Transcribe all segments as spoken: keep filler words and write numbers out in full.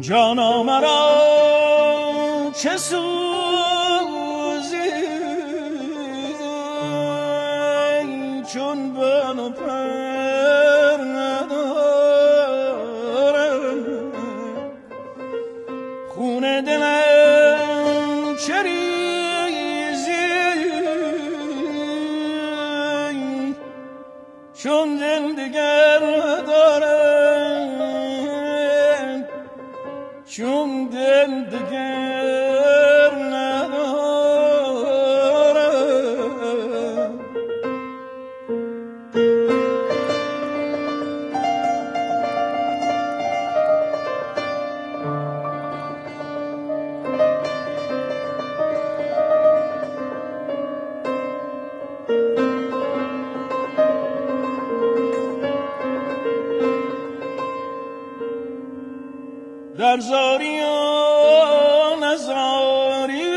جانا مرا چه سوزی چون بنا پر ندارم خون دلم چه ریزی چون دل دیگر ندارم چون دل دیگر ندارم در زاری و نزاری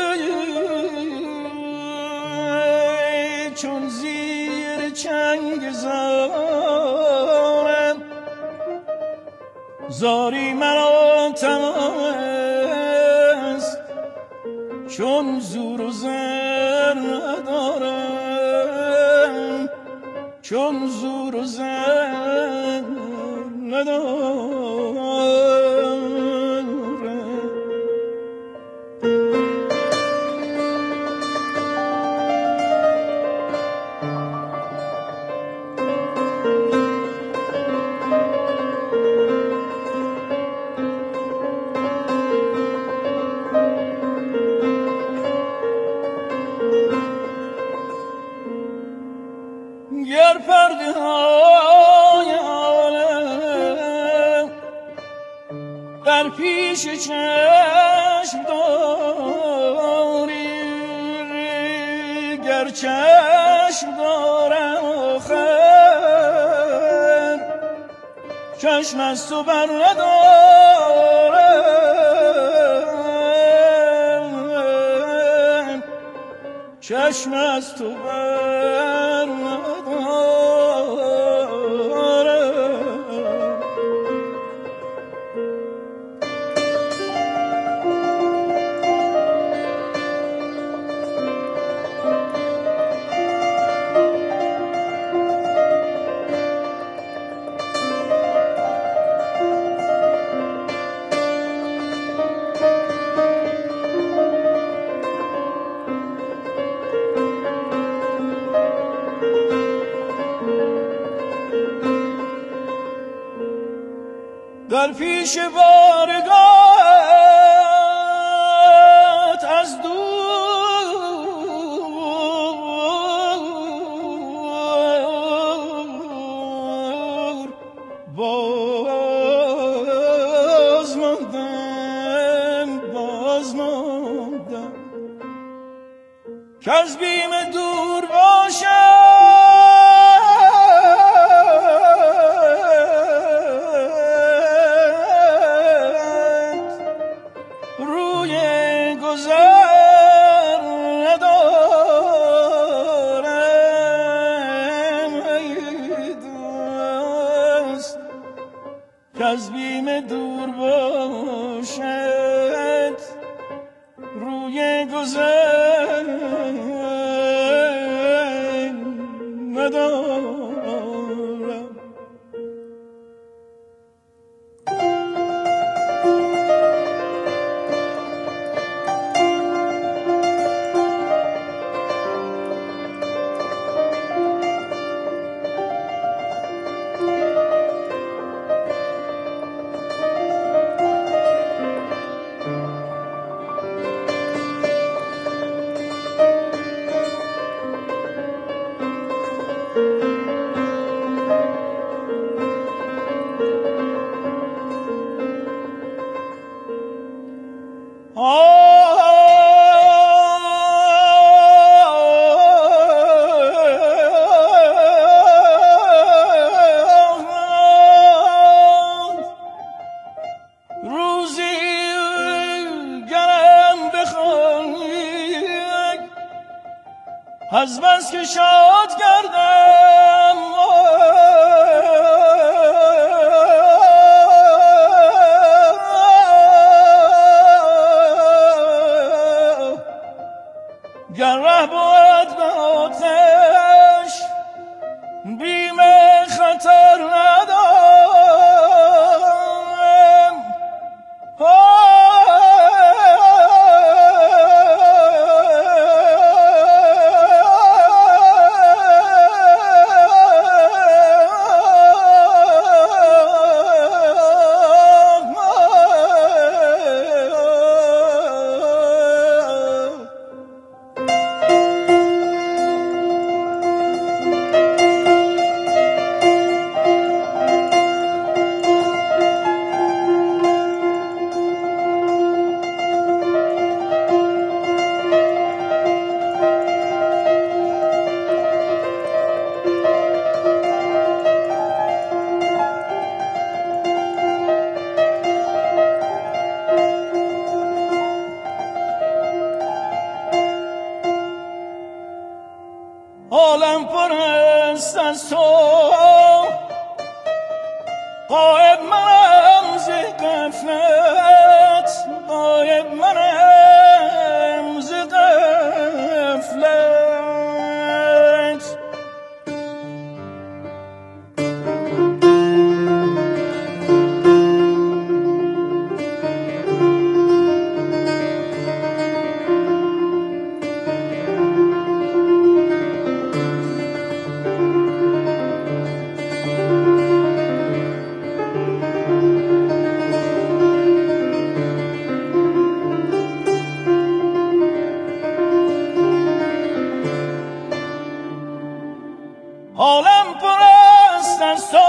چون زیر چنگ زارم زاری مرا تمام است چون زور و زر ندارم چون زور و زر ندارم گر پرده های عالم در پیش چشم داری گر چشم دارم آخر چشم از تو بر ندارم چشم از تو بر ندارم در پیش بارگاهت از دور باز ماندم باز ماندم که از بیم دور باشم از بیم دور باشد روی گذر ندارم از بس که شاد کردم بیم خطر ندارم. عالم پر است از تو، غایب منم ز غفلت، غایب منم ز غفلت. عالم پر است از تو،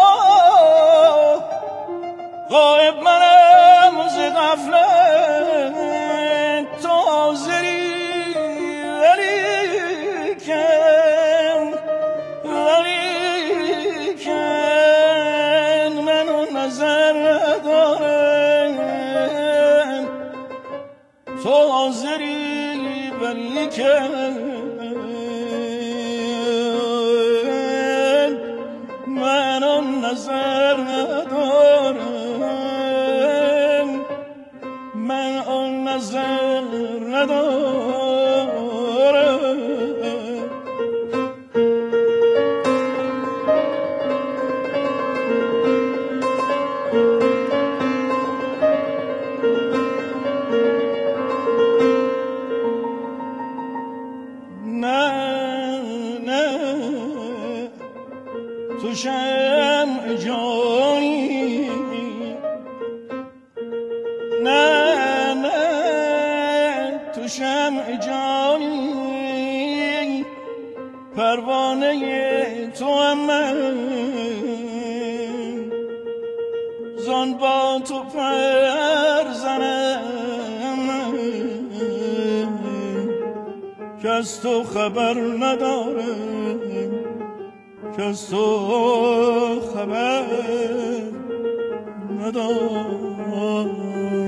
غایب منم ز غفلت. تو حاضری ولیکن، ولیکن منو نظر ندارم. تو حاضری ولیکن نظر ندارم، من آن نظر ندارم. نه نه تو شمع جانی، نه نه تو شمع جانی، پروانه تو هم من، زان با تو پر زنم که از تو خبر ندارم، که از تو خبر ندارم.